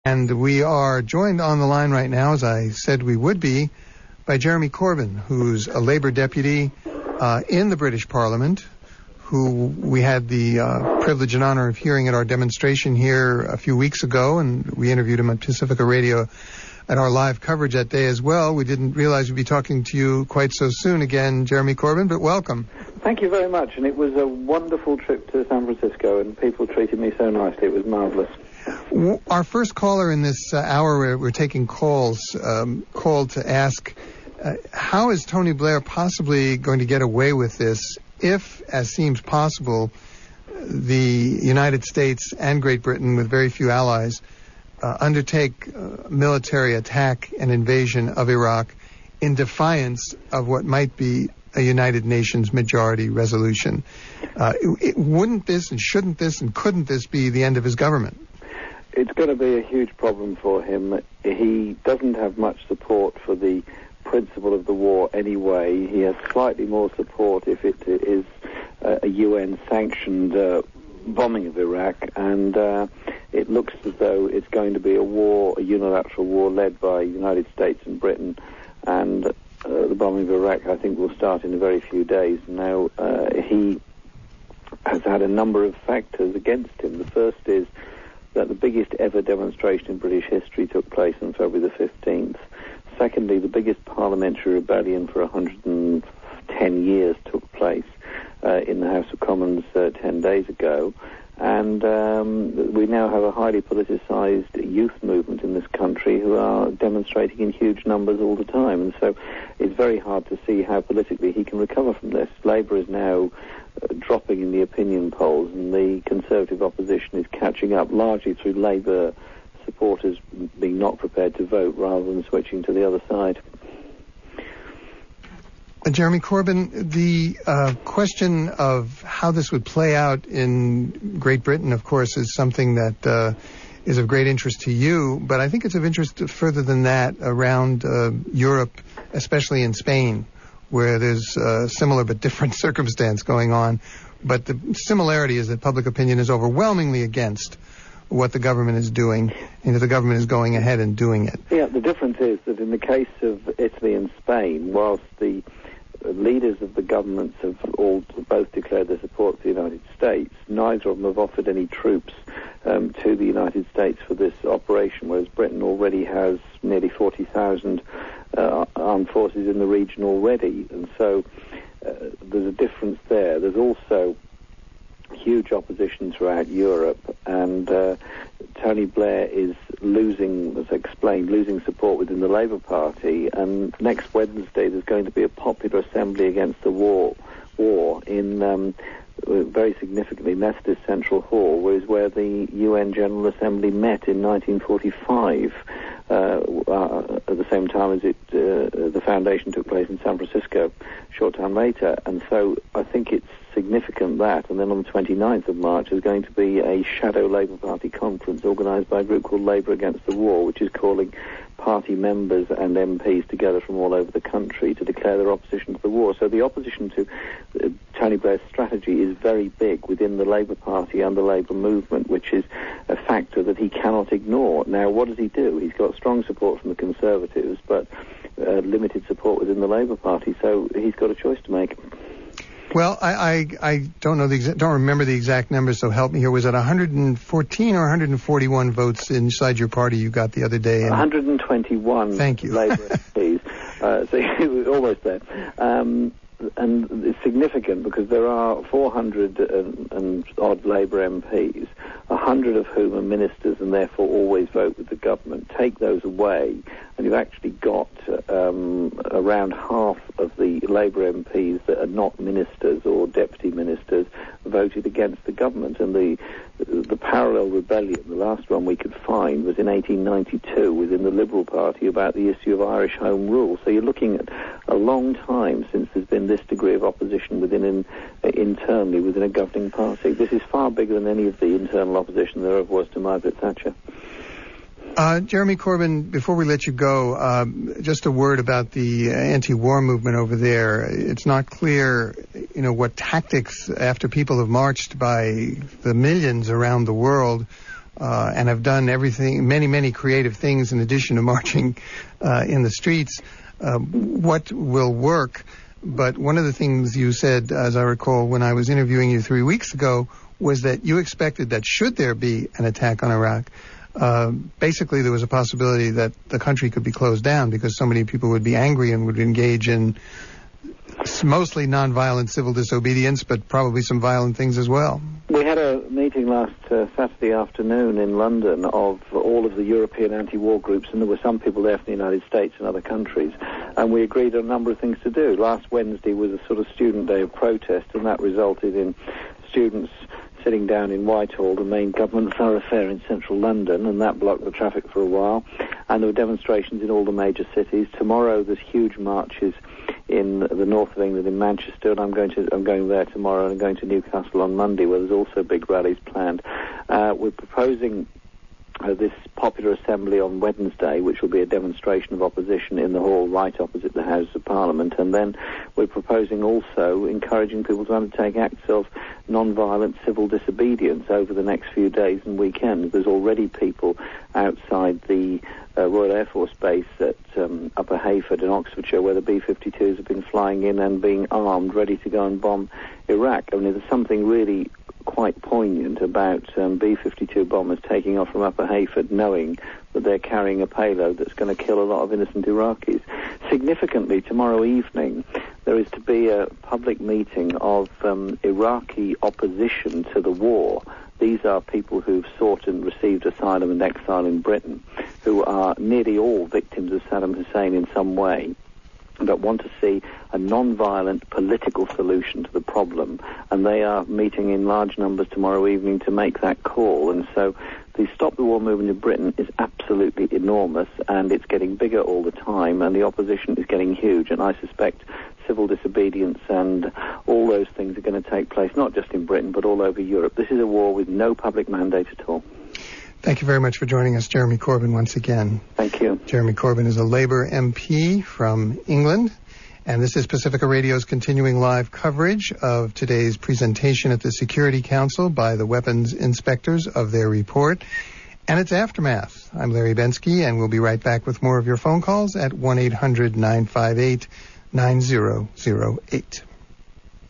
And we are joined on the line right now, as I said we would be, by Jeremy Corbyn, who's a Labour deputy in the British Parliament, who we had the privilege and honor of hearing at our demonstration here a few weeks ago, and we interviewed him on Pacifica Radio at our live coverage that day as well. We didn't realize we'd be talking to you quite so soon again, Jeremy Corbyn, but welcome. Thank you very much, and it was a wonderful trip to San Francisco, and people treated me so nicely. It was marvelous. Our first caller in this hour, we're taking calls, called to ask, how is Tony Blair possibly going to get away with this if, as seems possible, the United States and Great Britain, with very few allies, undertake military attack and invasion of Iraq in defiance of what might be a United Nations majority resolution? Wouldn't this and shouldn't this and couldn't this be the end of his government? It's going to be a huge problem for him. He doesn't have much support for the principle of the war anyway. He has slightly more support if it is a UN-sanctioned bombing of Iraq, and it looks as though it's going to be a war, a unilateral war led by the United States and Britain, and the bombing of Iraq, I think, will start in a very few days. Now, he has had a number of factors against him. The first is that the biggest ever demonstration in British history took place on February the 15th. Secondly, the biggest parliamentary rebellion for 110 years took place in the House of Commons 10 days ago. And we now have a highly politicised youth movement in this country who are demonstrating in huge numbers all the time. And so it's very hard to see how politically he can recover from this. Labour is now dropping in the opinion polls, and the Conservative opposition is catching up largely through Labour supporters being not prepared to vote rather than switching to the other side. Jeremy Corbyn, the question of how this would play out in Great Britain, of course, is something that is of great interest to you, but I think it's of interest further than that around Europe, especially in Spain, where there's a similar but different circumstance going on. But the similarity is that public opinion is overwhelmingly against what the government is doing, and that the government is going ahead and doing it. Yeah, the difference is that in the case of Italy and Spain, whilst the leaders of the governments have both declared their support for the United States, neither of them have offered any troops to the United States for this operation, whereas Britain already has nearly 40,000 armed forces in the region already. And so there's a difference there. There's also huge opposition throughout Europe, and Tony Blair is losing, as I explained, losing support within the Labour Party, and next Wednesday there's going to be a popular assembly against the war in very significantly Methodist Central Hall, where the UN General Assembly met in 1945 at the same time as the foundation took place in San Francisco a short time later. And so I think it's significant that, and then on the 29th of March there's going to be a shadow Labour Party conference organised by a group called Labour Against the War, which is calling party members and MPs together from all over the country to declare their opposition to the war. So the opposition to Tony Blair's strategy is very big within the Labour Party and the Labour movement, which is a factor that he cannot ignore. Now, what does he do? He's got strong support from the Conservatives, but limited support within the Labour Party, so he's got a choice to make. Well, I don't know don't remember the exact numbers, so help me here. Was it 114 or 141 votes inside your party you got the other day? 121. Thank you. Labour MPs. So you were almost there. And it's significant because there are 400 and odd Labour MPs, 100 of whom are ministers and therefore always vote with the government. Take those away, and you've actually got around half of the Labour MPs that are not ministers or deputy ministers voted against the government. And the parallel rebellion, the last one we could find, was in 1892 within the Liberal Party about the issue of Irish Home Rule. So you're looking at a long time since there's been this degree of opposition internally within a governing party. This is far bigger than any of the internal opposition there ever was to Margaret Thatcher. Jeremy Corbyn, before we let you go, just a word about the anti-war movement over there. It's not clear, what tactics, after people have marched by the millions around the world, and have done many creative things in addition to marching in the streets, what will work. But one of the things you said, as I recall, when I was interviewing you 3 weeks ago, was that you expected that should there be an attack on Iraq, basically there was a possibility that the country could be closed down because so many people would be angry and would engage in mostly nonviolent civil disobedience, but probably some violent things as well. We had a meeting last Saturday afternoon in London of all of the European anti-war groups, and there were some people there from the United States and other countries, and we agreed on a number of things to do. Last Wednesday was a sort of student day of protest, and that resulted in students sitting down in Whitehall, the main government thoroughfare in central London, and that blocked the traffic for a while. And there were demonstrations in all the major cities. Tomorrow there's huge marches in the north of England, in Manchester, and I'm going there tomorrow, and I'm going to Newcastle on Monday, where there's also big rallies planned. We're proposing this popular assembly on Wednesday, which will be a demonstration of opposition in the hall right opposite the House of Parliament, and then we're proposing also encouraging people to undertake acts of non-violent civil disobedience over the next few days and weekends. There's already people outside the Royal Air Force Base at Upper Heyford in Oxfordshire, where the B-52s have been flying in and being armed, ready to go and bomb Iraq. I mean, there's something really quite poignant about B-52 bombers taking off from Upper Heyford, knowing that they're carrying a payload that's going to kill a lot of innocent Iraqis. Significantly, tomorrow evening, there is to be a public meeting of Iraqi opposition to the war. These are people who've sought and received asylum and exile in Britain, who are nearly all victims of Saddam Hussein in some way, but want to see a non-violent political solution to the problem, and they are meeting in large numbers tomorrow evening to make that call. And so the Stop the War movement in Britain is absolutely enormous, and it's getting bigger all the time, and the opposition is getting huge, and I suspect civil disobedience and all those things are going to take place, not just in Britain, but all over Europe. This is a war with no public mandate at all. Thank you very much for joining us, Jeremy Corbyn, once again. Thank you. Jeremy Corbyn is a Labour MP from England, and this is Pacifica Radio's continuing live coverage of today's presentation at the Security Council by the weapons inspectors of their report and its aftermath. I'm Larry Bensky, and we'll be right back with more of your phone calls at 1-800-958-9008.